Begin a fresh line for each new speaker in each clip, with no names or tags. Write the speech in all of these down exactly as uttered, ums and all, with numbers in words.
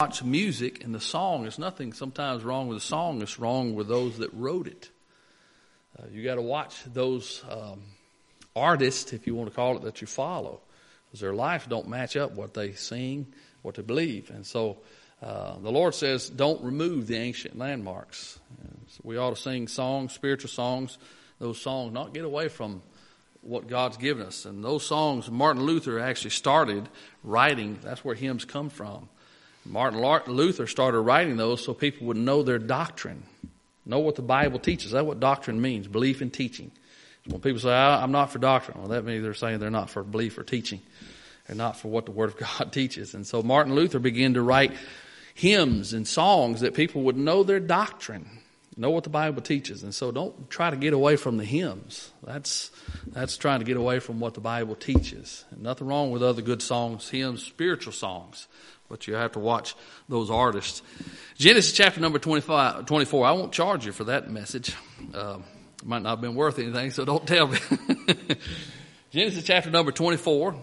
watch music and the song, there's nothing sometimes wrong with the song. It's wrong with those that wrote it. Uh, you got to watch those um, artists, if you want to call it, that you follow, because their lives don't match up what they sing, what they believe. And so uh, the Lord says, don't remove the ancient landmarks. So we ought to sing songs, spiritual songs, those songs, not get away from what God's given us. And those songs, Martin Luther actually started writing. That's where hymns come from. Martin Luther started writing those so people would know their doctrine, know what the Bible teaches. That's what doctrine means, belief and teaching. When people say, I'm not for doctrine, well, that means they're saying they're not for belief or teaching. They're not for what the Word of God teaches. And so Martin Luther began to write hymns and songs that people would know their doctrine, know what the Bible teaches. And so don't try to get away from the hymns. That's that's trying to get away from what the Bible teaches. And nothing wrong with other good songs, hymns, spiritual songs. But you have to watch those artists. Genesis chapter number twenty-five, twenty-four. I won't charge you for that message. Uh, it might not have been worth anything, so don't tell me. Genesis chapter number twenty-four.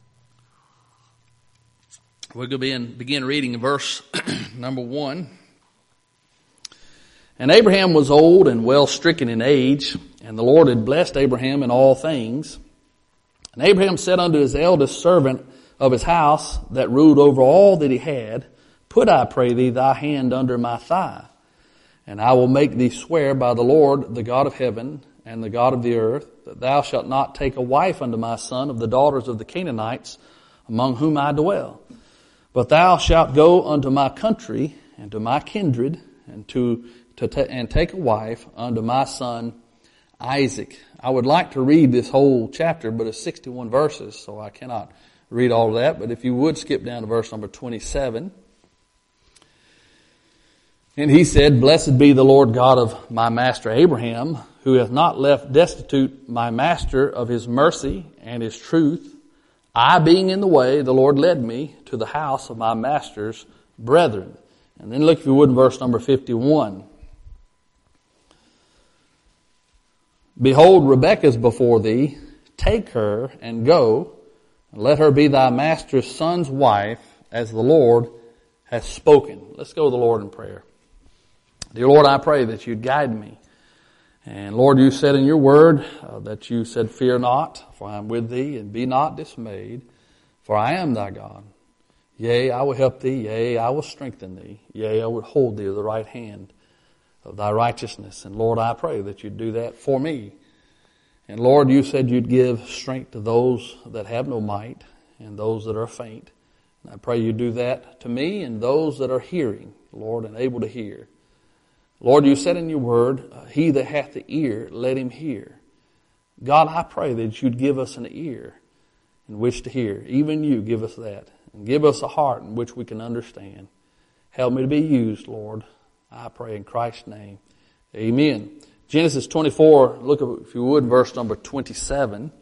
We're going to begin, begin reading verse number one. And Abraham was old and well stricken in age, and the Lord had blessed Abraham in all things. And Abraham said unto his eldest servant of his house that ruled over all that he had, put, I pray thee, thy hand under my thigh, and I will make thee swear by the Lord, the God of heaven and the God of the earth, that thou shalt not take a wife unto my son of the daughters of the Canaanites among whom I dwell. But thou shalt go unto my country and to my kindred, and to, to ta- and take a wife unto my son Isaac. I would like to read this whole chapter, but it's sixty-one verses, so I cannot read all of that. But if you would skip down to verse number twenty-seven. And he said, Blessed be the Lord God of my master Abraham, who hath not left destitute my master of his mercy and his truth. I being in the way, the Lord led me to the house of my master's brethren. And then look, if you would, in verse number fifty-one. Behold, Rebekah is before thee. Take her and go, and let her be thy master's son's wife, as the Lord has spoken. Let's go to the Lord in prayer. Dear Lord, I pray that you'd guide me. And Lord, you said in your word uh, that you said, Fear not, for I am with thee, and be not dismayed, for I am thy God. Yea, I will help thee. Yea, I will strengthen thee. Yea, I will hold thee with the right hand of thy righteousness. And Lord, I pray that you'd do that for me. And Lord, you said you'd give strength to those that have no might and those that are faint. And I pray you do that to me and those that are hearing, Lord, and able to hear. Lord, you said in your word, uh, he that hath the ear, let him hear. God, I pray that you'd give us an ear in which to hear. Even you, give us that. And give us a heart in which we can understand. Help me to be used, Lord. I pray in Christ's name. Amen. Genesis twenty-four, look, if you would, verse number twenty-seven.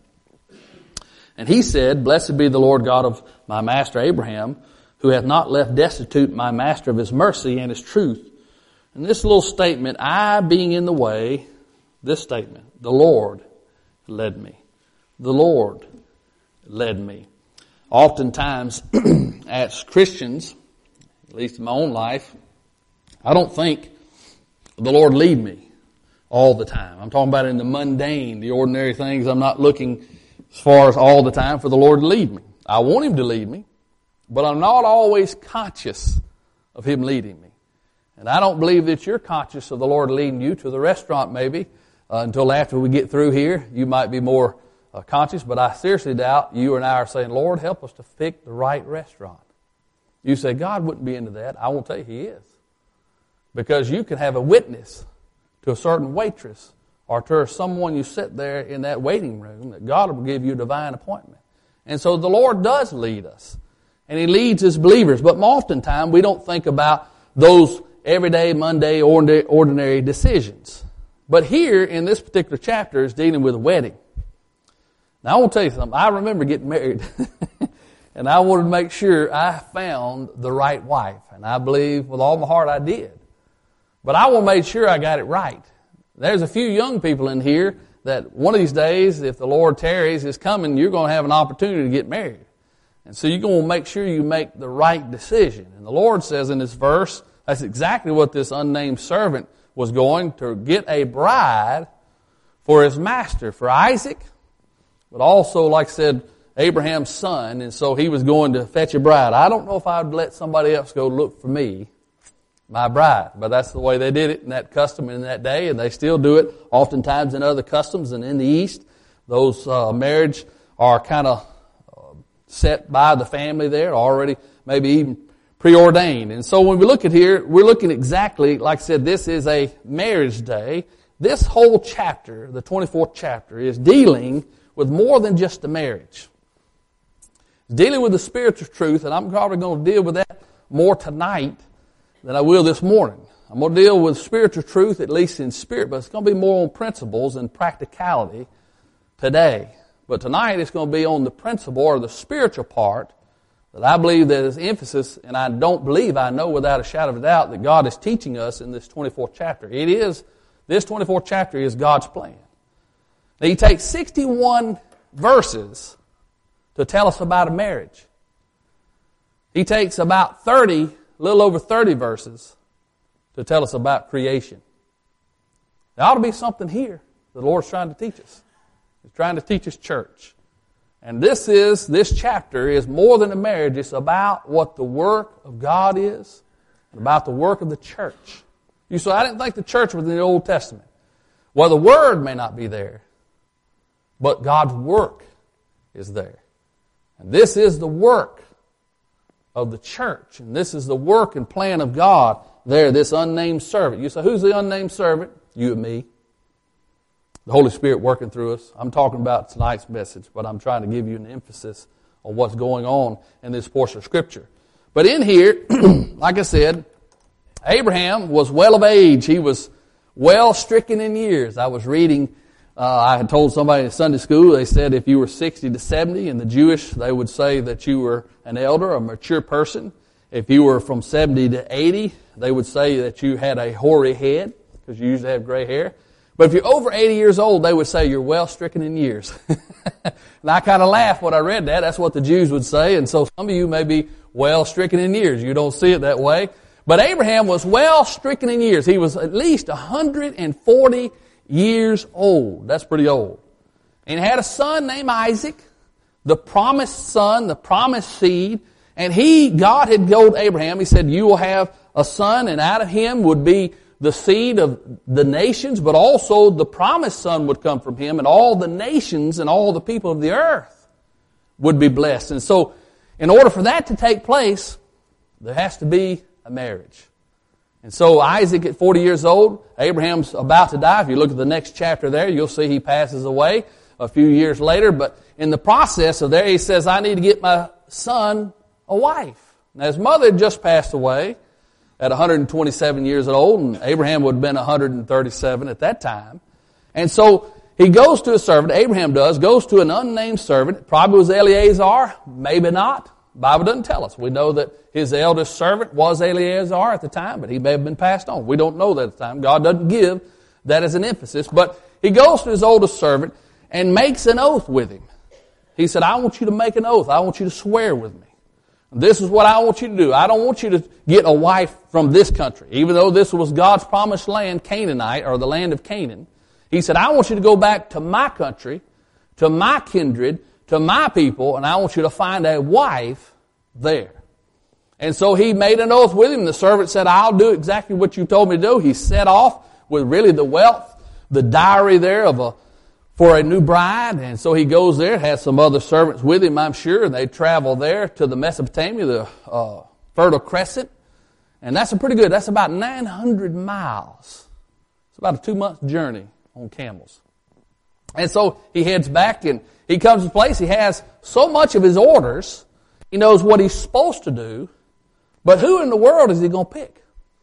And he said, Blessed be the Lord God of my master Abraham, who hath not left destitute my master of his mercy and his truth. And this little statement, I being in the way, this statement, the Lord led me. The Lord led me. Oftentimes, as Christians, at least in my own life, I don't think the Lord lead me all the time. I'm talking about in the mundane, the ordinary things. I'm not looking as far as all the time for the Lord to lead me. I want him to lead me, but I'm not always conscious of him leading me. And I don't believe that you're conscious of the Lord leading you to the restaurant maybe uh, until after we get through here. You might be more uh, conscious, but I seriously doubt you and I are saying, Lord, help us to pick the right restaurant. You say, God wouldn't be into that. I will tell you he is. Because you can have a witness to a certain waitress or to someone you sit there in that waiting room that God will give you a divine appointment. And so the Lord does lead us. And he leads his believers. But oftentimes we don't think about those everyday, Monday, ordinary decisions. But here in this particular chapter is dealing with a wedding. Now I want to tell you something. I remember getting married. And I wanted to make sure I found the right wife. And I believe with all my heart I did. But I want to make sure I got it right. There's a few young people in here that one of these days, if the Lord tarries is coming, you're going to have an opportunity to get married. And so you're going to make sure you make the right decision. And the Lord says in this verse, that's exactly what this unnamed servant was going to get a bride for his master, for Isaac, but also, like I said, Abraham's son, and so he was going to fetch a bride. I don't know if I would let somebody else go look for me, my bride, but that's the way they did it in that custom in that day, and they still do it oftentimes in other customs. And in the East, those uh, marriage are kind of uh, set by the family there, already maybe even preordained. And so when we look at here, we're looking exactly, like I said, this is a marriage day. This whole chapter, the twenty-fourth chapter, is dealing with more than just the marriage. It's dealing with the spiritual truth, and I'm probably going to deal with that more tonight than I will this morning. I'm going to deal with spiritual truth, at least in spirit, but it's going to be more on principles and practicality today. But tonight it's going to be on the principle or the spiritual part that I believe that is emphasis, and I don't believe, I know without a shadow of a doubt, that God is teaching us in this twenty-fourth chapter. It is, this twenty-fourth chapter is God's plan. Now, he takes sixty-one verses to tell us about a marriage. He takes about thirty, a little over thirty verses to tell us about creation. There ought to be something here the Lord's trying to teach us. He's trying to teach His church. And this is, this chapter is more than a marriage. It's about what the work of God is and about the work of the church. You say, I didn't think the church was in the Old Testament. Well, the Word may not be there, but God's work is there. And this is the work of the church. And this is the work and plan of God there, this unnamed servant. You say, who's the unnamed servant? You and me. The Holy Spirit working through us. I'm talking about tonight's message, but I'm trying to give you an emphasis on what's going on in this portion of Scripture. But in here, like I said, Abraham was well of age. He was well stricken in years. I was reading, uh, I had told somebody in Sunday school, they said if you were sixty to seventy, in the Jewish, they would say that you were an elder, a mature person. If you were from seventy to eighty, they would say that you had a hoary head, because you usually have gray hair. But if you're over eighty years old, they would say you're well stricken in years. And I kind of laughed when I read that. That's what the Jews would say. And so some of you may be well stricken in years. You don't see it that way. But Abraham was well stricken in years. He was at least one hundred forty years old. That's pretty old. And he had a son named Isaac, the promised son, the promised seed. And he, God had told Abraham, He said, you will have a son, and out of him would be the seed of the nations, but also the promised son would come from him, and all the nations and all the people of the earth would be blessed. And so, in order for that to take place, there has to be a marriage. And so Isaac at forty years old, Abraham's about to die. If you look at the next chapter there, you'll see he passes away a few years later. But in the process of there, he says, I need to get my son a wife. Now his mother had just passed away at one hundred twenty-seven years old, and Abraham would have been one hundred thirty-seven at that time. And so he goes to a servant, Abraham does, goes to an unnamed servant. It probably was Eleazar, maybe not. The Bible doesn't tell us. We know that his eldest servant was Eleazar at the time, but he may have been passed on. We don't know that at the time. God doesn't give that as an emphasis. But he goes to his oldest servant and makes an oath with him. He said, I want you to make an oath. I want you to swear with me. This is what I want you to do. I don't want you to get a wife from this country. Even though this was God's promised land, Canaanite, or the land of Canaan. He said, I want you to go back to my country, to my kindred, to my people, and I want you to find a wife there. And so he made an oath with him. The servant said, I'll do exactly what you told me to do. He set off with really the wealth, the dowry there of a for a new bride, and so he goes there, has some other servants with him, I'm sure, and they travel there to the Mesopotamia, the uh, Fertile Crescent, and that's a pretty good, that's about nine hundred miles. It's about a two-month journey on camels. And so he heads back, and he comes to a place, he has so much of his orders, he knows what he's supposed to do, but who in the world is he going to pick?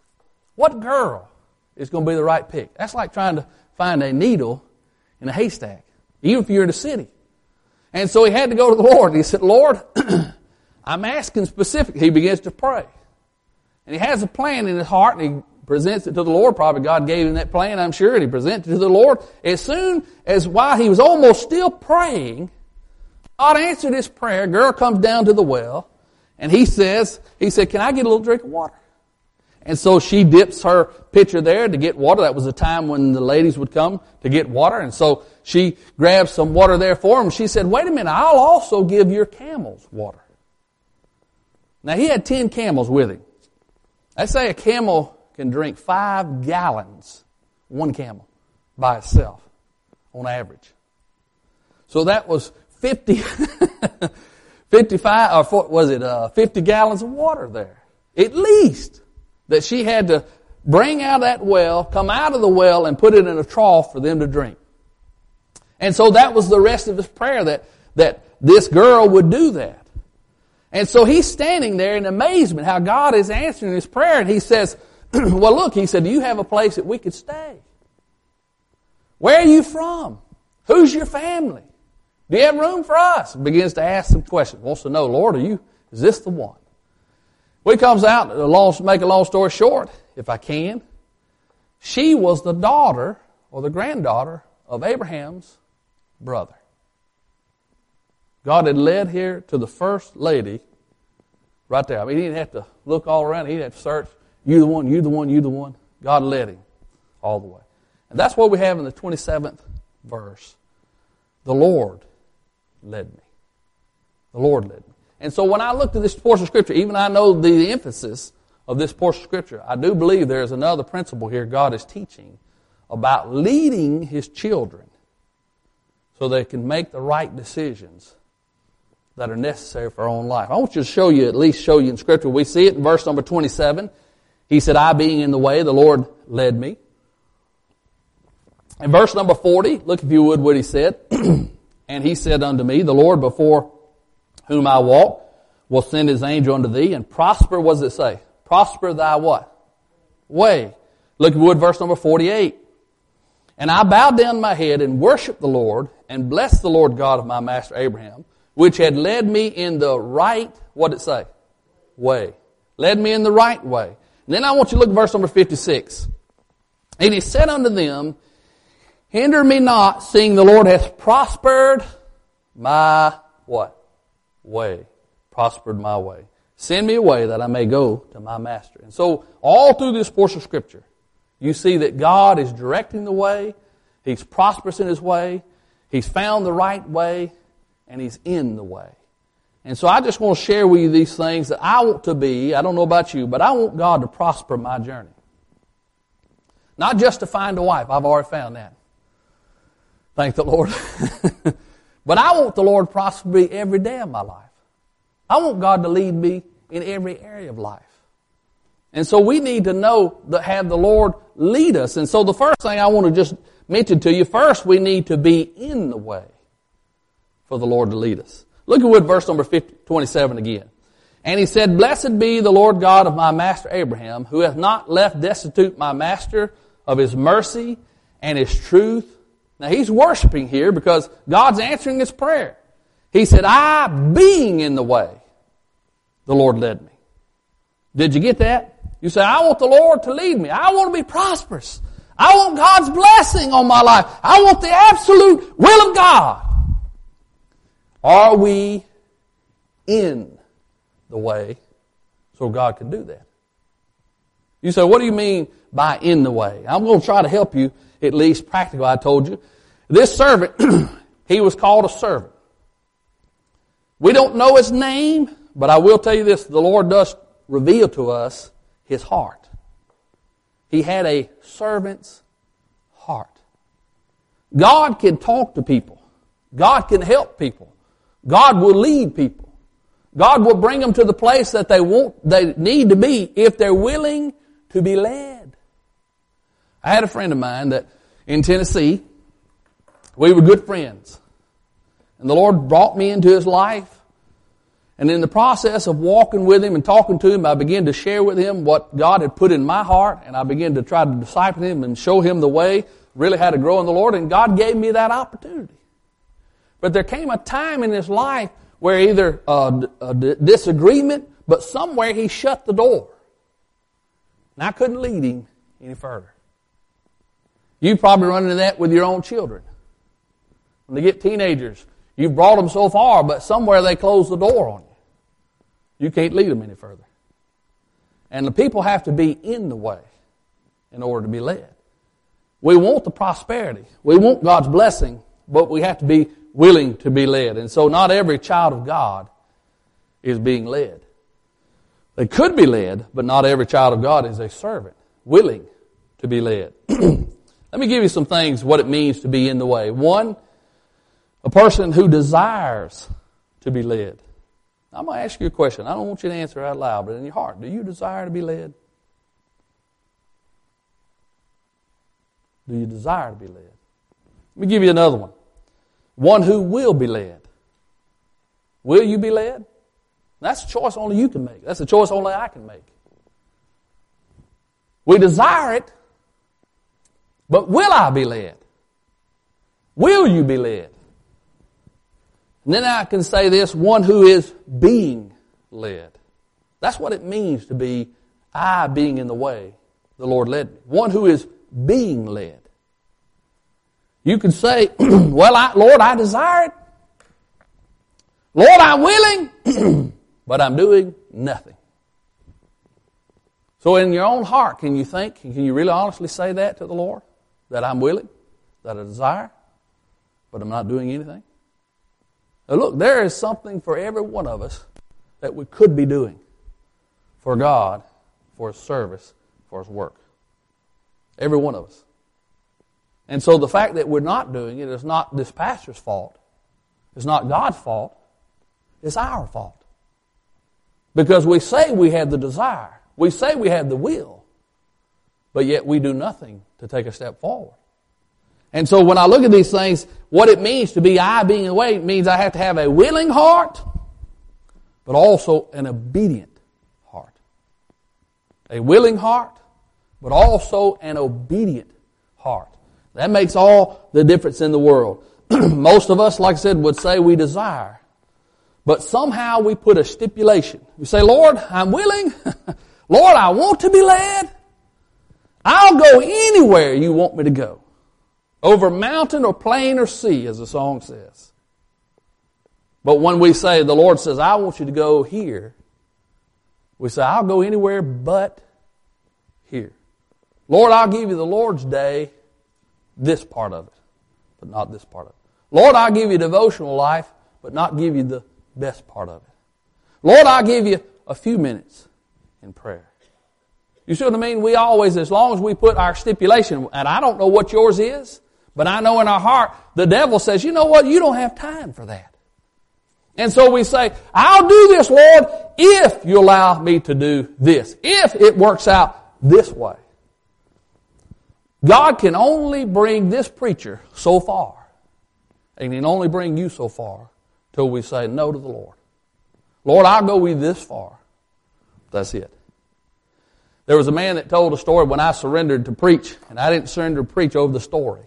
What girl is going to be the right pick? That's like trying to find a needle in a haystack, even if you're in a city. And so he had to go to the Lord. He said, Lord, I'm asking specifically. He begins to pray. And he has a plan in his heart, and he presents it to the Lord. Probably God gave him that plan, I'm sure, and he presented it to the Lord. As soon as while he was almost still praying, God answered his prayer. Girl comes down to the well, and he says, he said, can I get a little drink of water? And so she dips her pitcher there to get water. That was the time when the ladies would come to get water. And so she grabs some water there for him. She said, wait a minute, I'll also give your camels water. Now he had ten camels with him. They say a camel can drink five gallons, one camel, by itself, on average. So that was fifty, fifty-five, or was it uh, fifty gallons of water there, at least, that she had to bring out of that well, come out of the well, and put it in a trough for them to drink. And so that was the rest of his prayer, that, that this girl would do that. And so he's standing there in amazement how God is answering his prayer, and he says, well, look, he said, do you have a place that we could stay? Where are you from? Who's your family? Do you have room for us? Begins to ask some questions. Wants to know, Lord, are you, is this the one? Well, he comes out, to long, make a long story short, if I can. She was the daughter or the granddaughter of Abraham's brother. God had led her to the first lady right there. I mean, he didn't have to look all around. He didn't have to search. You the one, you the one, you the one. God led him all the way. And that's what we have in the twenty-seventh verse. The Lord led me. The Lord led me. And so when I looked at this portion of Scripture, even I know the, the emphasis of this portion of Scripture, I do believe there is another principle here God is teaching about leading His children so they can make the right decisions that are necessary for our own life. I want you to show you, at least show you in Scripture. We see it in verse number twenty-seven. He said, I being in the way, the Lord led me. In verse number forty, look if you would what he said. And he said unto me, the Lord before whom I walk will send his angel unto thee, and prosper, what does it say? Prosper thy what? Way. Look if you would, verse number forty-eight. And I bowed down my head and worshiped the Lord, and blessed the Lord God of my master Abraham, which had led me in the right, what did it say? Way. Led me in the right way. And then I want you to look at verse number fifty-six. And he said unto them, hinder me not, seeing the Lord hath prospered my what? Way. Prospered my way. Send me away that I may go to my master. And so all through this portion of Scripture, you see that God is directing the way. He's prosperous in His way. He's found the right way. And He's in the way. And so I just want to share with you these things that I want to be. I don't know about you, but I want God to prosper my journey. Not just to find a wife. I've already found that. Thank the Lord. But I want the Lord to prosper me every day of my life. I want God to lead me in every area of life. And so we need to know that have the Lord lead us. And so the first thing I want to just mention to you, first we need to be in the way for the Lord to lead us. Look at what verse number twenty-seven again. And he said, blessed be the Lord God of my master Abraham, who hath not left destitute my master of his mercy and his truth. Now he's worshiping here because God's answering his prayer. He said, I being in the way, the Lord led me. Did you get that? You say, I want the Lord to lead me. I want to be prosperous. I want God's blessing on my life. I want the absolute will of God. Are we in the way so God can do that? You say, what do you mean by in the way? I'm going to try to help you, at least practical, I told you. This servant, he was called a servant. We don't know his name, but I will tell you this, the Lord does reveal to us his heart. He had a servant's heart. God can talk to people. God can help people. God will lead people. God will bring them to the place that they want, they need to be if they're willing to be led. I had a friend of mine that in Tennessee, we were good friends. And the Lord brought me into his life. And in the process of walking with him and talking to him, I began to share with him what God had put in my heart. And I began to try to disciple him and show him the way, really how to grow in the Lord. And God gave me that opportunity. But there came a time in his life where either a, a disagreement, but somewhere he shut the door. And I couldn't lead him any further. You probably run into that with your own children. When they get teenagers, You've brought them so far, but somewhere they close the door on you. You can't lead them any further. And the people have to be in the way in order to be led. We want the prosperity. We want God's blessing, but we have to be willing to be led. And so not every child of God is being led. They could be led, but not every child of God is a servant, willing to be led. Let me give you some things, what it means to be in the way. One, a person who desires to be led. I'm going to ask you a question. I don't want you to answer out loud, but in your heart, do you desire to be led? Do you desire to be led? Let me give you another one. One who will be led. Will you be led? That's a choice only you can make. That's a choice only I can make. We desire it, but will I be led? Will you be led? And then I can say this, one who is being led. That's what it means to be, I being in the way the Lord led me. One who is being led. You can say, well, I, Lord, I desire it. Lord, I'm willing, but I'm doing nothing. So in your own heart, can you think, can you really honestly say that to the Lord? That I'm willing, that I desire, but I'm not doing anything? Now look, there is something for every one of us that we could be doing for God, for His service, for His work. Every one of us. And so the fact that we're not doing it is not this pastor's fault. It's not God's fault. It's our fault. Because we say we have the desire. We say we have the will. But yet we do nothing to take a step forward. And so when I look at these things, what it means to be I being in the way, it means I have to have a willing heart, but also an obedient heart. A willing heart, but also an obedient heart. That makes all the difference in the world. Most of us, like I said, would say we desire. But somehow we put a stipulation. We say, Lord, I'm willing. Lord, I want to be led. I'll go anywhere you want me to go. Over mountain or plain or sea, as the song says. But when we say, the Lord says, I want you to go here, we say, I'll go anywhere but here. Lord, I'll give you the Lord's day, this part of it, but not this part of it. Lord, I'll give you devotional life, but not give you the best part of it. Lord, I'll give you a few minutes in prayer. You see what I mean? We always, as long as we put our stipulation, and I don't know what yours is, but I know in our heart, the devil says, you know what, you don't have time for that. And so we say, I'll do this, Lord, if you allow me to do this. If it works out this way. God can only bring this preacher so far. And He can only bring you so far till we say no to the Lord. Lord, I'll go with you this far. That's it. There was a man that told a story when I surrendered to preach, and I didn't surrender to preach over the story.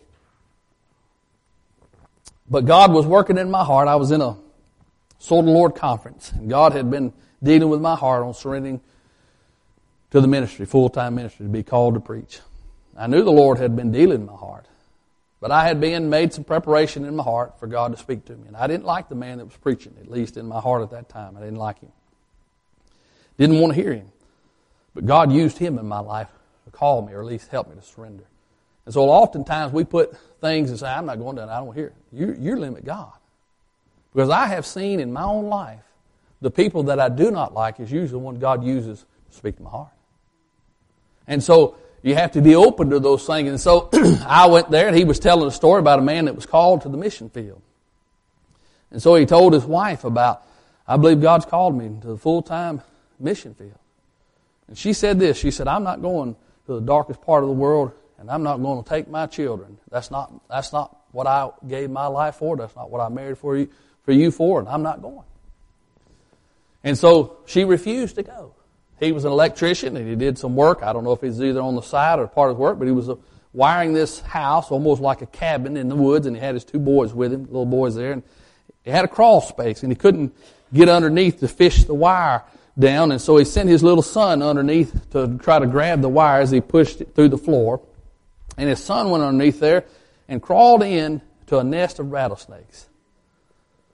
But God was working in my heart. I was in a Sword of the Lord conference, and God had been dealing with my heart on surrendering to the ministry, full-time ministry, to be called to preach. I knew the Lord had been dealing in my heart, but I had been made some preparation in my heart for God to speak to me. And I didn't like the man that was preaching, at least in my heart at that time. I didn't like him. Didn't want to hear him. But God used him in my life to call me, or at least help me to surrender. And so oftentimes we put things and say, I'm not going to, I don't hear it. You, you limit God. Because I have seen in my own life, the people that I do not like is usually the one God uses to speak to my heart. And so you have to be open to those things. And so I went there, and he was telling a story about a man that was called to the mission field. And so he told his wife about, I believe God's called me to the full-time mission field. And she said this, she said, I'm not going to the darkest part of the world, and I'm not going to take my children. That's not, that's not what I gave my life for. That's not what I married for you, for you for, and I'm not going. And so she refused to go. He was an electrician, and he did some work. I don't know if he's either on the side or part of his work, but he was wiring this house almost like a cabin in the woods, and he had his two boys with him, little boys there, and he had a crawl space, and he couldn't get underneath to fish the wire down, and so he sent his little son underneath to try to grab the wire as he pushed it through the floor. And his son went underneath there and crawled in to a nest of rattlesnakes.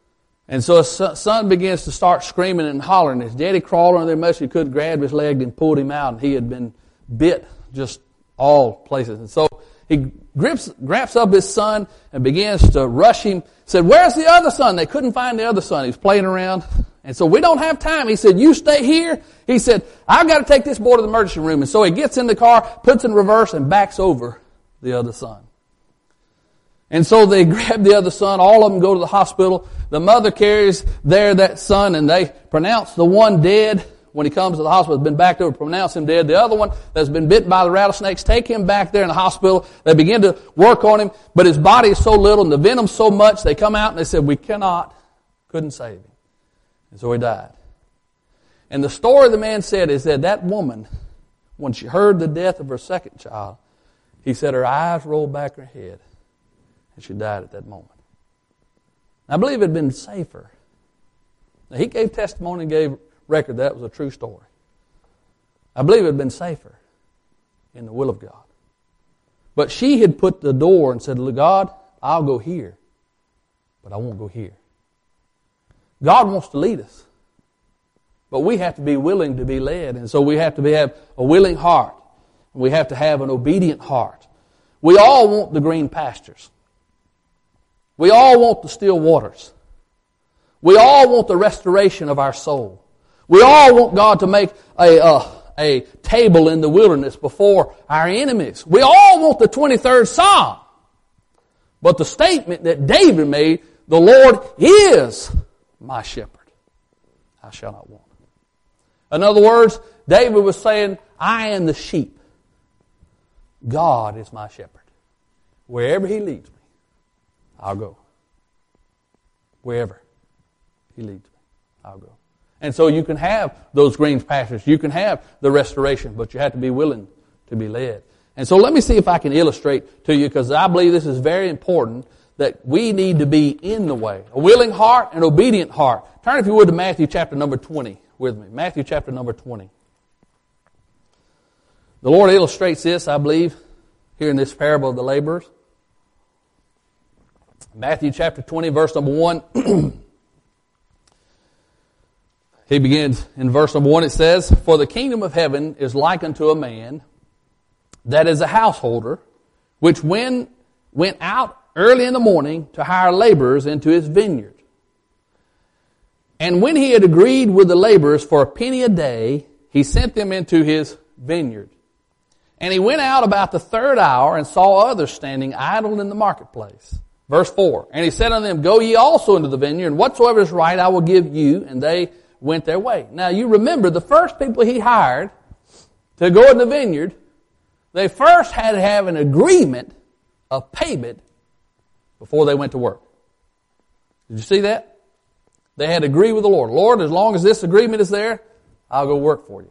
And so his son begins to start screaming and hollering. His daddy crawled under there much he could, grabbed his leg and pulled him out. And he had been bit just all places. And so he grips, grabs up his son and begins to rush him. Said, "Where's the other son?" They couldn't find the other son. He was playing around. And so, "We don't have time." He said, "You stay here." He said, "I've got to take this boy to the emergency room." And so he gets in the car, puts in reverse, and backs over the other son. And so they grab the other son. All of them go to the hospital. The mother carries there that son, and they pronounce the one dead. When he comes to the hospital, has been backed over, pronounce him dead. The other one that's been bitten by the rattlesnakes, take him back there in the hospital. They begin to work on him, but his body is so little and the venom so much, they come out and they said, "We cannot, couldn't save him." And so he died. And the story the man said is that that woman, when she heard the death of her second child, he said her eyes rolled back her head and she died at that moment. I believe it had been safer. Now, he gave testimony and gave record that was a true story. I believe it had been safer in the will of God. But she had put the door and said, "Look, God, I'll go here, but I won't go here." God wants to lead us, but we have to be willing to be led, and so we have to be, have a willing heart. We have to have an obedient heart. We all want the green pastures. We all want the still waters. We all want the restoration of our soul. We all want God to make a, uh, a table in the wilderness before our enemies. We all want the twenty-third Psalm. But the statement that David made, "The Lord is my shepherd, I shall not want." In other words, David was saying, I am the sheep. God is my shepherd. Wherever he leads me, I'll go. Wherever he leads me, I'll go. And so you can have those green pastures. You can have the restoration, but you have to be willing to be led. And so let me see if I can illustrate to you, because I believe this is very important, that we need to be in the way. A willing heart and obedient heart. Turn, if you would, to Matthew chapter number twenty with me. Matthew chapter number twenty. The Lord illustrates this, I believe, here in this parable of the laborers. Matthew chapter twenty, verse number one. He begins in verse number one. It says, "For the kingdom of heaven is like unto a man that is a householder, which when went out early in the morning to hire laborers into his vineyard. And when he had agreed with the laborers for a penny a day, he sent them into his vineyard. And he went out about the third hour and saw others standing idle in the marketplace." Verse four, "And he said unto them, Go ye also into the vineyard, and whatsoever is right I will give you. And they went their way." Now you remember, the first people he hired to go in the vineyard, they first had to have an agreement of payment before they went to work. Did you see that? They had to agree with the Lord. "Lord, as long as this agreement is there, I'll go work for you."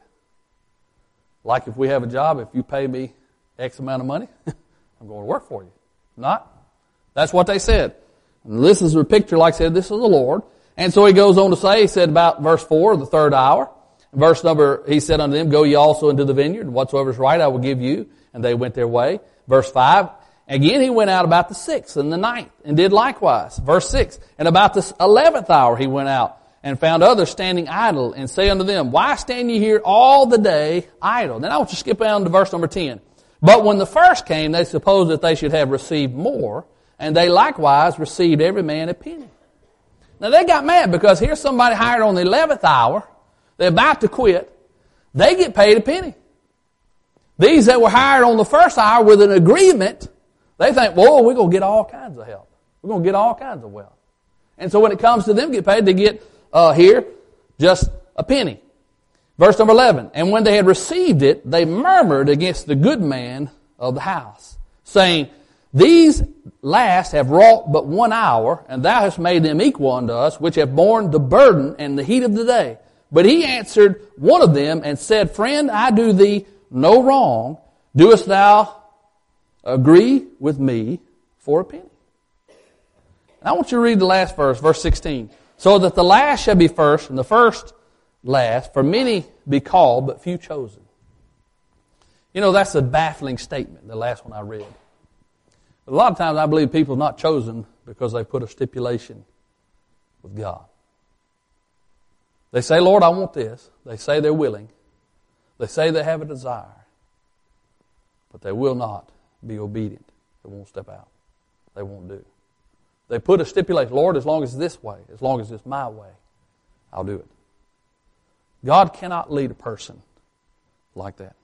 Like if we have a job, if you pay me X amount of money, I'm going to work for you. Not? That's what they said. And this is a picture, like I said, this is the Lord. And so he goes on to say, he said about verse four, the third hour. Verse number, he said unto them, "Go ye also into the vineyard, and whatsoever is right I will give you." And they went their way. Verse five, again he went out about the sixth and the ninth, and did likewise. Verse six, and about the eleventh hour he went out, and found others standing idle, and say unto them, "Why stand ye here all the day idle?" Then I want you to skip down to verse number ten. "But when the first came, they supposed that they should have received more, and they likewise received every man a penny." Now they got mad because here's somebody hired on the eleventh hour. They're about to quit. They get paid a penny. These that were hired on the first hour with an agreement, they think, "Whoa, we're going to get all kinds of help. We're going to get all kinds of wealth." And so when it comes to them get paid, they get uh, here just a penny. Verse number eleven, "And when they had received it, they murmured against the good man of the house, saying, These last have wrought but one hour, and thou hast made them equal unto us, which have borne the burden and the heat of the day. But he answered one of them and said, Friend, I do thee no wrong. Doest thou agree with me for a penny?" And I want you to read the last verse, verse sixteen. "So that the last shall be first, and the first last, for many be called, but few chosen." You know, that's a baffling statement, the last one I read. But a lot of times I believe people are not chosen because they put a stipulation with God. They say, Lord, I want this. They say they're willing. They say they have a desire. But they will not be obedient. They won't step out. They won't do. They put a stipulation, Lord, as long as it's this way, as long as it's my way, I'll do it. God cannot lead a person like that.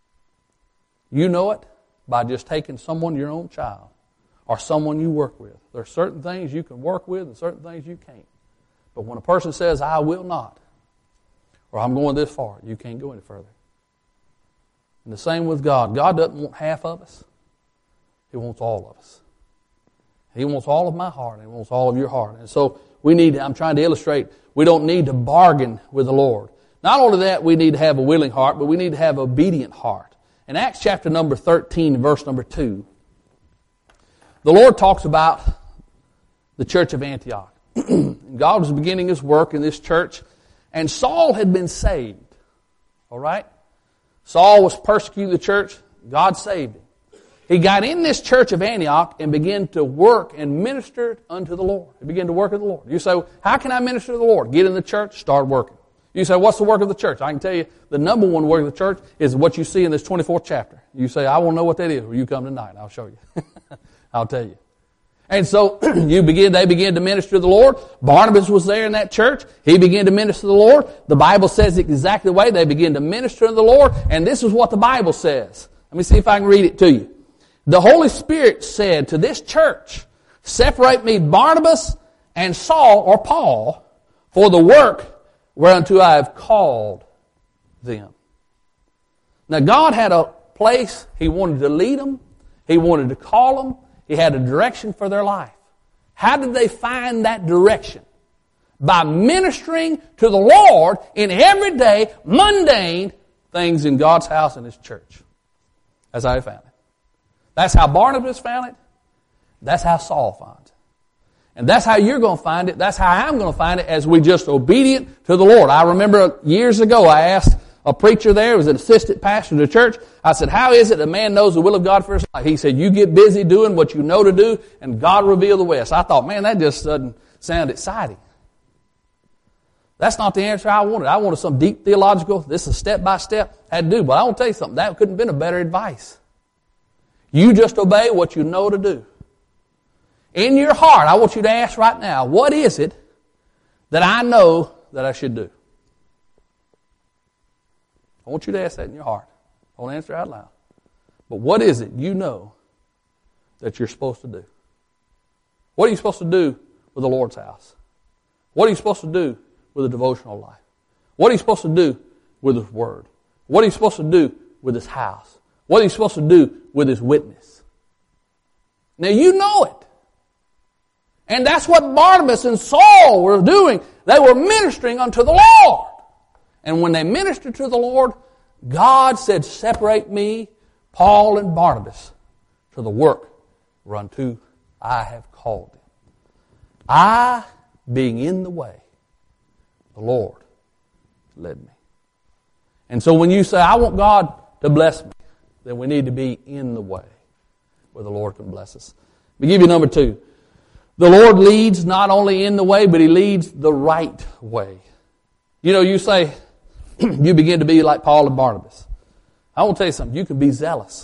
You know it by just taking someone, your own child, or someone you work with. There are certain things you can work with and certain things you can't. But when a person says, I will not, or I'm going this far, you can't go any further. And the same with God. God doesn't want half of us. He wants all of us. He wants all of my heart, and He wants all of your heart. And so we need, I'm trying to illustrate, we don't need to bargain with the Lord. Not only that, we need to have a willing heart, but we need to have an obedient heart. In Acts chapter number thirteen, verse number two, the Lord talks about the church of Antioch. God was beginning His work in this church, and Saul had been saved. All right? Saul was persecuting the church. God saved him. He got in this church of Antioch and began to work and minister unto the Lord. He began to work with the Lord. You say, how can I minister to the Lord? Get in the church, start working. You say, what's the work of the church? I can tell you the number one work of the church is what you see in this twenty-fourth chapter. You say, I want to know what that is. Well, you come tonight. I'll show you. I'll tell you. And so you begin, they began to minister to the Lord. Barnabas was there in that church. He began to minister to the Lord. The Bible says exactly the way. They began to minister to the Lord. And this is what the Bible says. Let me see if I can read it to you. The Holy Spirit said to this church, separate me Barnabas and Saul or Paul for the work whereunto I have called them. Now God had a place He wanted to lead them. He wanted to call them. He had a direction for their life. How did they find that direction? By ministering to the Lord in everyday, mundane things in God's house and His church. That's how they found it. That's how Barnabas found it. That's how Saul found it. And that's how you're going to find it. That's how I'm going to find it as we just obedient to the Lord. I remember years ago I asked a preacher there, who was an assistant pastor to the church. I said, how is it a man knows the will of God for his life? He said, you get busy doing what you know to do and God reveal the rest. I thought, man, that just doesn't sound exciting. That's not the answer I wanted. I wanted some deep theological, this is step by step, had to do. But I want to tell you something, that couldn't have been a better advice. You just obey what you know to do. In your heart, I want you to ask right now, what is it that I know that I should do? I want you to ask that in your heart. Don't answer out loud. But what is it you know that you're supposed to do? What are you supposed to do with the Lord's house? What are you supposed to do with a devotional life? What are you supposed to do with His Word? What are you supposed to do with His house? What are you supposed to do with His witness? Now you know it. And that's what Barnabas and Saul were doing. They were ministering unto the Lord. And when they ministered to the Lord, God said, separate me, Paul and Barnabas, to the work whereunto I have called them. I, being in the way, the Lord led me. And so when you say, I want God to bless me, then we need to be in the way where the Lord can bless us. Let me give you number two. The Lord leads not only in the way, but He leads the right way. You know, you say, you begin to be like Paul and Barnabas. I want to tell you something. You can be zealous,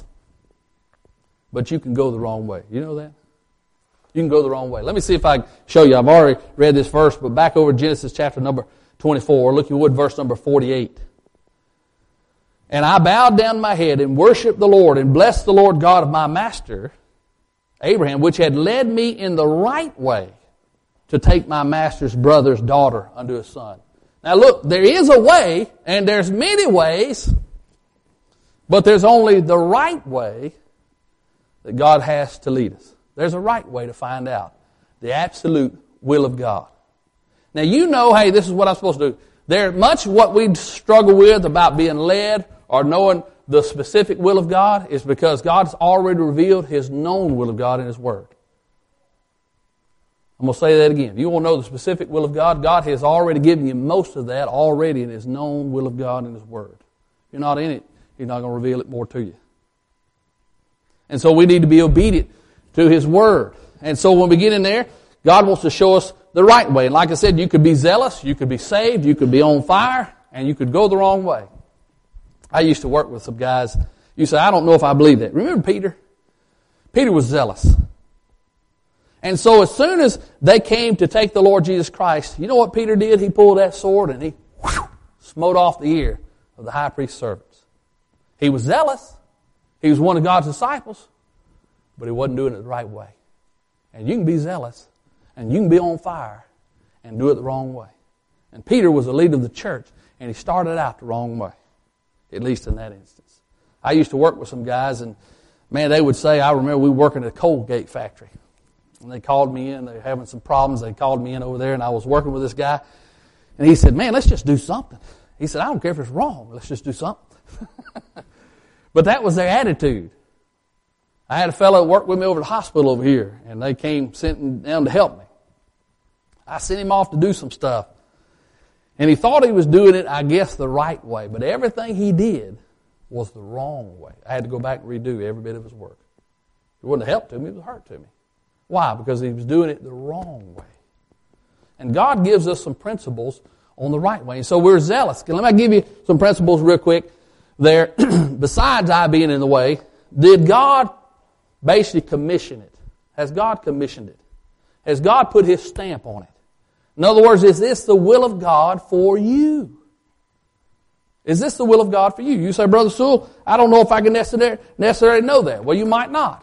but you can go the wrong way. You know that? You can go the wrong way. Let me see if I can show you. I've already read this verse, but back over Genesis chapter number twenty-four. Look, you would, verse number forty-eight. And I bowed down my head and worshiped the Lord and blessed the Lord God of my master, Abraham, which had led me in the right way to take my master's brother's daughter unto his son. Now look, there is a way, and there's many ways, but there's only the right way that God has to lead us. There's a right way to find out the absolute will of God. Now you know, hey, this is what I'm supposed to do. There's much what we struggle with about being led or knowing the specific will of God is because God's already revealed His known will of God in His Word. I'm going to say that again. If you want to know the specific will of God, God has already given you most of that already in His known will of God in His Word. If you're not in it, He's not going to reveal it more to you. And so we need to be obedient to His Word. And so when we get in there, God wants to show us the right way. And like I said, you could be zealous, you could be saved, you could be on fire, and you could go the wrong way. I used to work with some guys. You say, I don't know if I believe that. Remember Peter? Peter was zealous. And so as soon as they came to take the Lord Jesus Christ, you know what Peter did? He pulled that sword and he whew, smote off the ear of the high priest's servants. He was zealous. He was one of God's disciples, but he wasn't doing it the right way. And you can be zealous, and you can be on fire, and do it the wrong way. And Peter was the leader of the church, and he started out the wrong way, at least in that instance. I used to work with some guys, and man, they would say, I remember we were working at a Colgate factory. And they called me in, they were having some problems, they called me in over there, and I was working with this guy, and he said, man, let's just do something. He said, I don't care if it's wrong, let's just do something. But that was their attitude. I had a fellow that worked with me over at the hospital over here, and they came sent down to help me. I sent him off to do some stuff. And he thought he was doing it, I guess, the right way. But everything he did was the wrong way. I had to go back and redo every bit of his work. It wasn't a help to me, it was a hurt to me. Why? Because he was doing it the wrong way. And God gives us some principles on the right way. And so we're zealous. Let me give you some principles real quick there. Besides I being in the way, did God basically commission it? Has God commissioned it? Has God put His stamp on it? In other words, is this the will of God for you? Is this the will of God for you? You say, Brother Sewell, I don't know if I can necessarily know that. Well, you might not.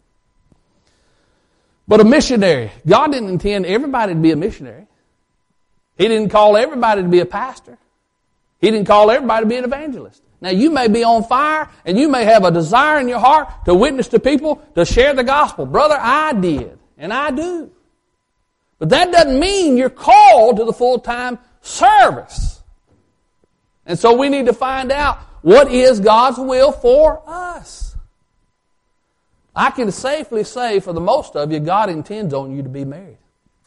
But a missionary, God didn't intend everybody to be a missionary. He didn't call everybody to be a pastor. He didn't call everybody to be an evangelist. Now, you may be on fire, and you may have a desire in your heart to witness to people, to share the gospel. Brother, I did, and I do. But that doesn't mean you're called to the full-time service. And so we need to find out what is God's will for us. I can safely say for the most of you, God intends on you to be married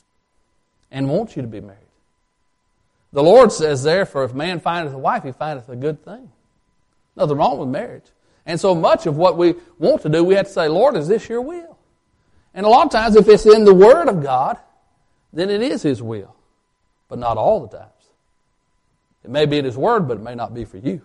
and wants you to be married. The Lord says there, for if man findeth a wife, he findeth a good thing. Nothing wrong with marriage. And so much of what we want to do, we have to say, Lord, is this your will? And a lot of times if it's in the Word of God, then it is His will. But not all the times. It may be in His Word, but it may not be for you.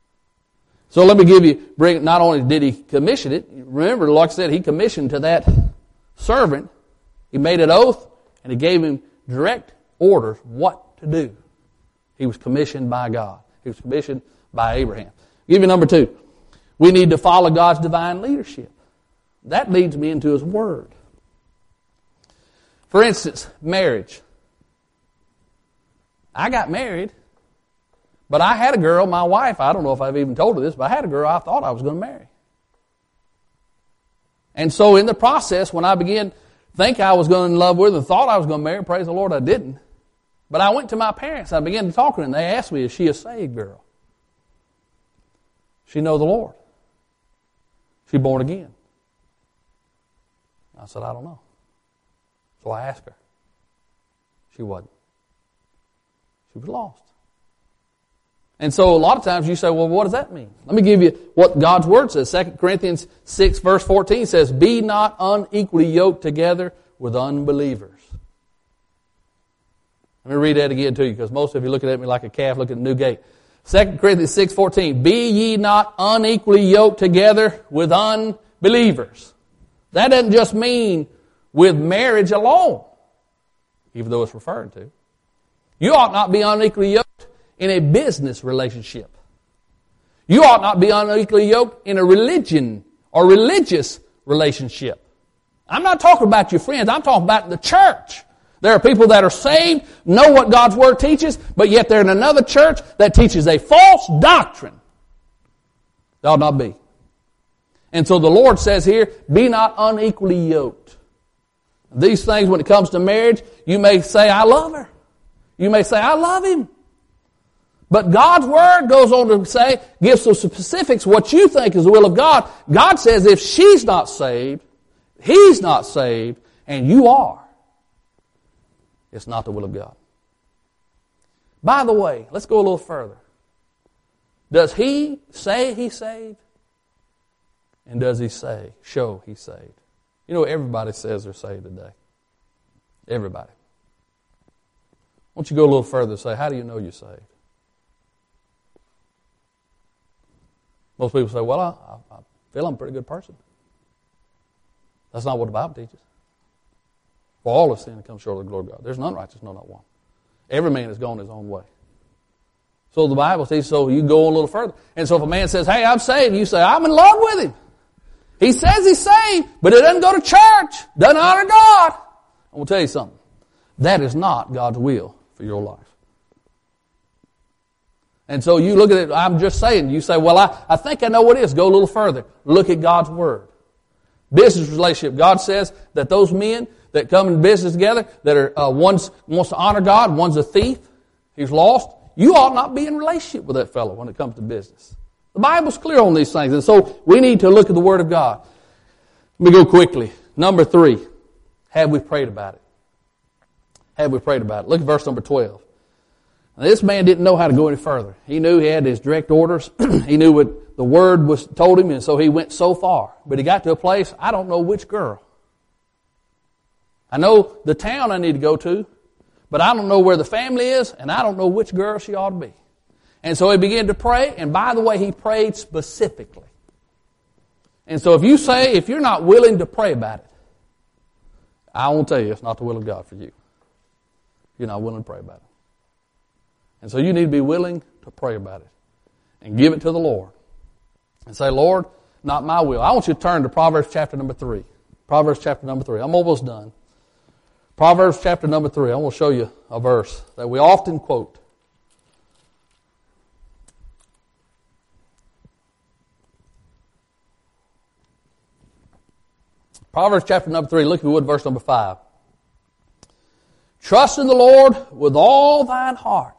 So let me give you, bring, not only did He commission it, remember, like I said, He commissioned to that servant, He made an oath, and He gave him direct orders what to do. He was commissioned by God. He was commissioned by Abraham. I'll give you number two. We need to follow God's divine leadership. That leads me into His Word. For instance, marriage. I got married, but I had a girl, my wife, I don't know if I've even told her this, but I had a girl I thought I was going to marry. And so in the process, when I began to think I was going in love with her and thought I was going to marry her, praise the Lord, I didn't. But I went to my parents, I began to talk to them, and they asked me, is she a saved girl? She know the Lord. She born again. I said, I don't know. So I asked her. She wasn't. She was lost. And so a lot of times you say, well, what does that mean? Let me give you what God's Word says. Second Corinthians six verse fourteen says, be not unequally yoked together with unbelievers. Let me read that again to you, because most of you are looking at me like a calf looking at a new gate. Second Corinthians six fourteen, be ye not unequally yoked together with unbelievers. That doesn't just mean with marriage alone, even though it's referred to. You ought not be unequally yoked in a business relationship. You ought not be unequally yoked in a religion or religious relationship. I'm not talking about your friends. I'm talking about the church. There are people that are saved, know what God's Word teaches, but yet they're in another church that teaches a false doctrine. That ought not be. And so the Lord says here, be not unequally yoked. These things, when it comes to marriage, you may say, I love her. You may say, I love him. But God's Word goes on to say, give some specifics what you think is the will of God. God says if she's not saved, he's not saved, and you are, it's not the will of God. By the way, let's go a little further. Does he say he's saved? And does he say, show he's saved? You know, everybody says they're saved today. Everybody. Why don't you go a little further and say, how do you know you're saved? Most people say, well, I, I feel I'm a pretty good person. That's not what the Bible teaches. For all have sinned and come short of the glory of God. There's none righteous, no, not one. Every man has gone his own way. So the Bible says, so you go a little further. And so if a man says, hey, I'm saved, you say, I'm in love with him. He says he's saved, but he doesn't go to church, doesn't honor God. I will tell you something. That is not God's will for your life. And so you look at it, I'm just saying, you say, well, I, I think I know what it is. Go a little further. Look at God's Word. Business relationship. God says that those men that come in business together, that are uh, one's wants to honor God, one's a thief, he's lost. You ought not be in relationship with that fellow when it comes to business. The Bible's clear on these things, and so we need to look at the Word of God. Let me go quickly. Number three, have we prayed about it? Have we prayed about it? Look at verse number twelve. Now, this man didn't know how to go any further. He knew he had his direct orders. He knew what the Word was told him, and so he went so far. But he got to a place, I don't know which girl. I know the town I need to go to, but I don't know where the family is, and I don't know which girl she ought to be. And so he began to pray, and by the way, he prayed specifically. And so if you say, if you're not willing to pray about it, I won't tell you it's not the will of God for you. You're not willing to pray about it. And so you need to be willing to pray about it and give it to the Lord. And say, Lord, not my will. I want you to turn to Proverbs chapter number three. Proverbs chapter number three. I'm almost done. Proverbs chapter number three. I want to show you a verse that we often quote. Proverbs chapter number three. Look if you would, verse number five. Trust in the Lord with all thine heart.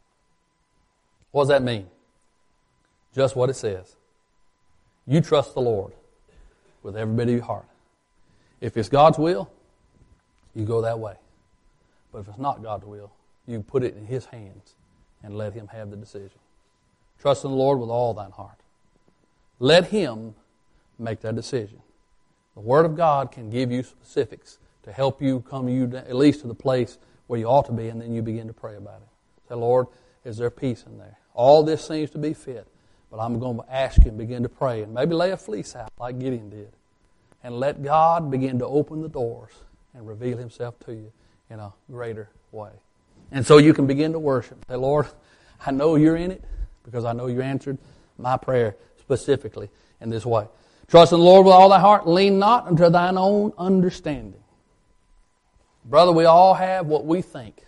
What does that mean? Just what it says. You trust the Lord with every bit of your heart. If it's God's will, you go that way. But if it's not God's will, you put it in His hands and let Him have the decision. Trust in the Lord with all thine heart. Let Him make that decision. The Word of God can give you specifics to help you come you at least to the place where you ought to be, and then you begin to pray about it. Say, Lord, is there peace in there? All this seems to be fit, but I'm going to ask you and begin to pray, and maybe lay a fleece out like Gideon did, and let God begin to open the doors and reveal Himself to you in a greater way. And so you can begin to worship. Say, Lord, I know you're in it because I know you answered my prayer specifically in this way. Trust in the Lord with all thy heart. Lean not unto thine own understanding. Brother, we all have what we think.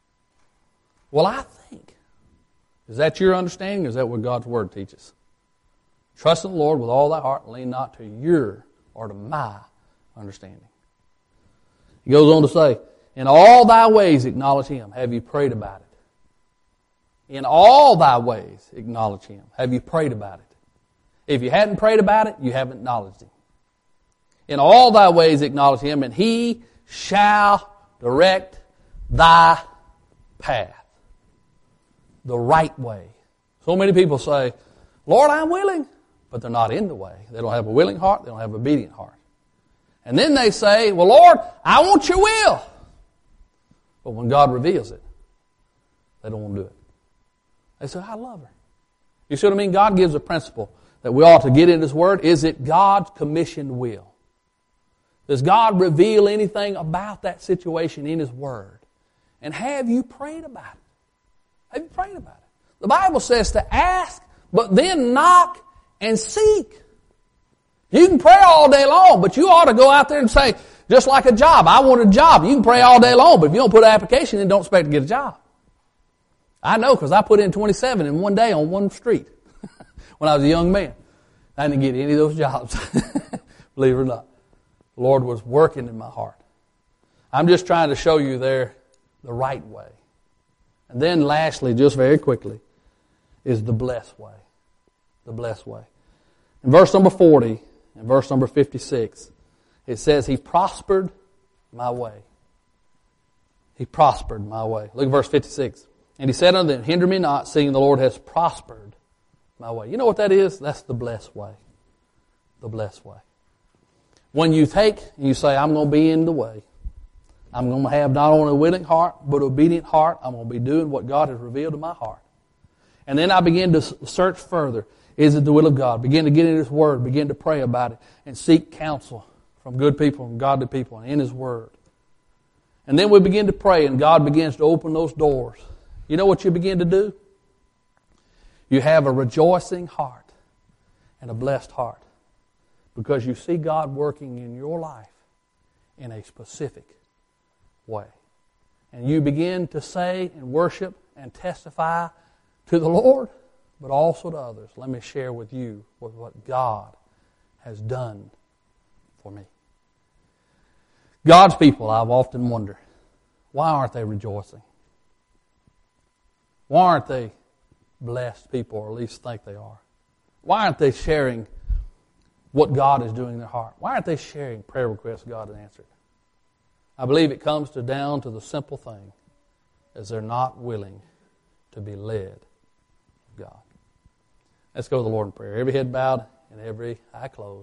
Well, I think. Is that your understanding, or is that what God's Word teaches? Trust in the Lord with all thy heart and lean not to your or to my understanding. He goes on to say, in all thy ways acknowledge Him. Have you prayed about it? In all thy ways acknowledge Him. Have you prayed about it? If you hadn't prayed about it, you haven't acknowledged Him. In all thy ways acknowledge Him, and He shall direct thy path. The right way. So many people say, Lord, I'm willing, but they're not in the way. They don't have a willing heart. They don't have an obedient heart. And then they say, well, Lord, I want your will. But when God reveals it, they don't want to do it. They say, I love her. You see what I mean? God gives a principle that we ought to get in His Word. Is it God's commissioned will? Does God reveal anything about that situation in His Word? And have you prayed about it? Have you prayed about it? The Bible says to ask, but then knock and seek. You can pray all day long, but you ought to go out there and say, just like a job, I want a job. You can pray all day long, but if you don't put an application in, don't expect to get a job. I know, because I put in twenty-seven in one day on one street when I was a young man. I didn't get any of those jobs, believe it or not. The Lord was working in my heart. I'm just trying to show you there the right way. And then lastly, just very quickly, is the blessed way. The blessed way. In verse number forty, and verse number fifty-six, it says, He prospered my way. He prospered my way. Look at verse fifty-six. And He said unto them, Hinder me not, seeing the Lord has prospered my way. You know what that is? That's the blessed way. The blessed way. When you take and you say, I'm going to be in the way. I'm going to have not only a willing heart, but obedient heart. I'm going to be doing what God has revealed to my heart. And then I begin to search further. Is it the will of God? Begin to get in His Word. Begin to pray about it. And seek counsel from good people, from godly people, and in His Word. And then we begin to pray, and God begins to open those doors. You know what you begin to do? You have a rejoicing heart and a blessed heart because you see God working in your life in a specific way. And you begin to say and worship and testify to the Lord, but also to others. Let me share with you what God has done for me. God's people, I've often wondered, why aren't they rejoicing? Why aren't they blessed people, or at least think they are? Why aren't they sharing what God is doing in their heart? Why aren't they sharing prayer requests God has answered? I believe it comes to down to the simple thing, is they're not willing to be led of God. Let's go to the Lord in prayer. Every head bowed and every eye closed.